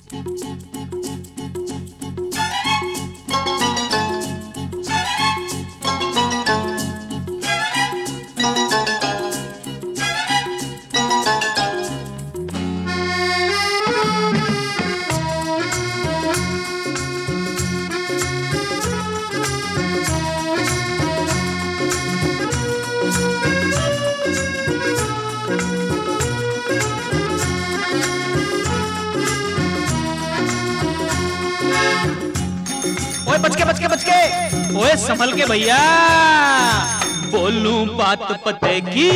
ओए बच के ओए संभल के भैया, बोलूं बात पते की,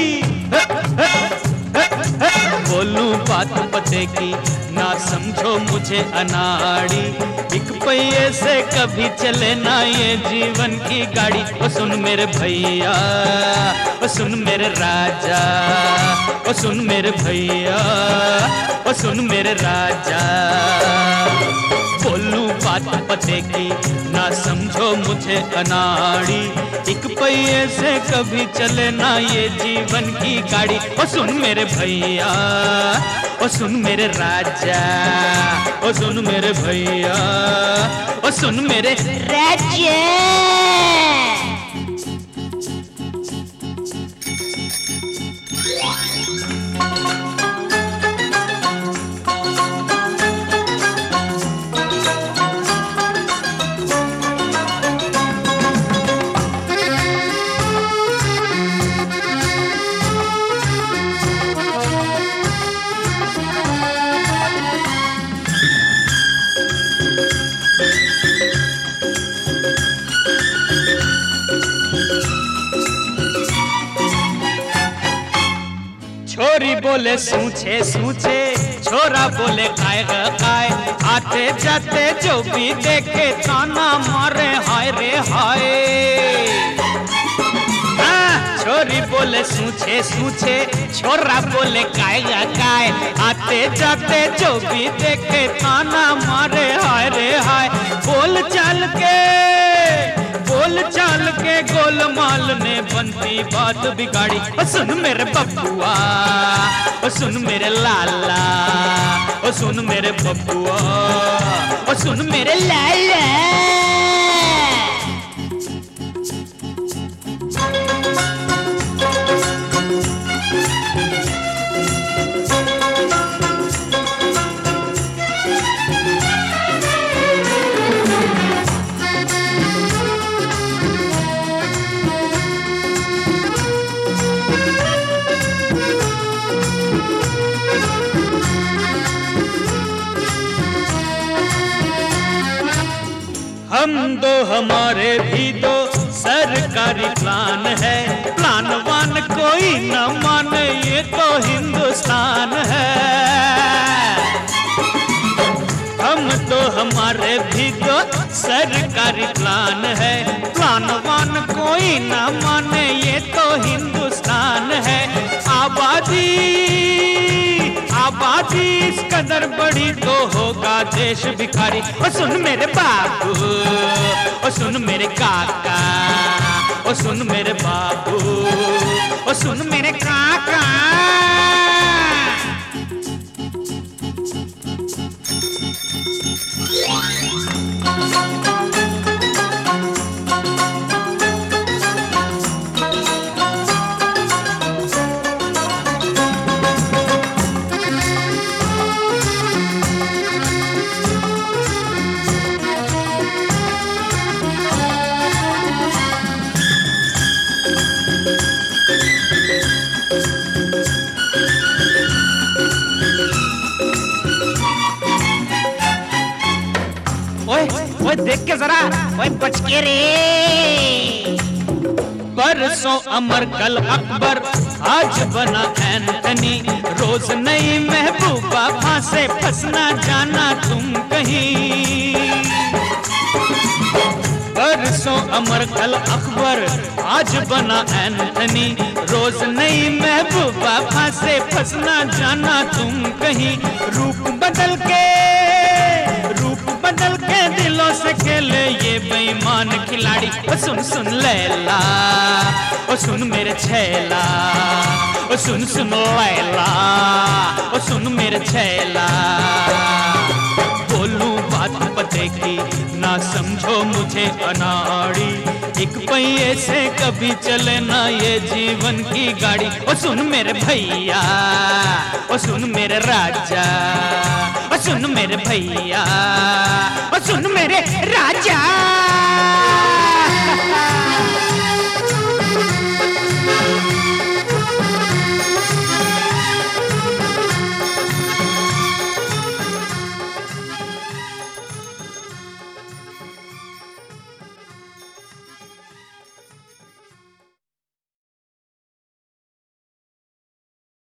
बोलूं बात पते की, ना समझो मुझे अनाड़ी, एक पहिए से कभी चले ना ये जीवन की गाड़ी। ओ सुन मेरे भैया, ओ सुन मेरे राजा, ओ सुन मेरे भैया, ओ सुन मेरे राजा, बोलूं बात पते की, ना समझो मुझे अनाड़ी, एक पहिए से कभी चले ना ये जीवन की गाड़ी। ओ सुन मेरे भैया, ओ सुन मेरे राजा, ओ सुन मेरे भैया, ओ सुन मेरे राजा। छोरी बोले सूछे सूछे, छोरा बोले काय काय, आते जाते जो भी देखे ताना मारे हाय रे हाय। छोरी बोले सूछे सूछे, छोरा बोले काय काय, आते जाते जो भी देखे ताना मारे हाय रे हाय। बोल चाल के गोलमाल ने बनती बात बिगाड़ी। ओ सुन मेरे बबुआ, ओ सुन मेरे लाला, ओ सुन मेरे बबुआ, ओ सुन मेरे लाला। हम दो हमारे भी दो सरकारी प्लान है, प्लान वान कोई न माने ये तो हिंदुस्तान है। हम तो हमारे भी दो सरकारी प्लान है, प्लान वान कोई न माने ये तो हिंदुस्तान है। आबादी इस कदर बड़ी तो होगा देश भिखारी। ओ सुन मेरे बाबू, ओ सुन मेरे काका, ओ सुन मेरे बाबू, ओ सुन मेरे काका। ओए देख के जरा, ओए बच के रे। परसों अमर कल अकबर, आज बना एंथनी, रोज नई महबूबा फांसे फंसना जाना तुम कहीं। परसों अमर कल अकबर, आज बना एंथनी, रोज नई महबूबा फांसे फंसना जाना तुम कहीं। रूप बदल के दिलों से खेले ये बेईमान खिलाड़ी। ओ सुन सुन लैला, ओ सुन मेरे छैला, ओ सुन सुन लैला, ओ सुन मेरे छैला। की, ना समझो मुझे अनाड़ी। एक पहिए से कभी चले ना ये जीवन की गाड़ी। ओ सुन मेरे भैया, ओ सुन मेरे राजा, ओ सुन मेरे भैया, ओ सुन मेरे राजा।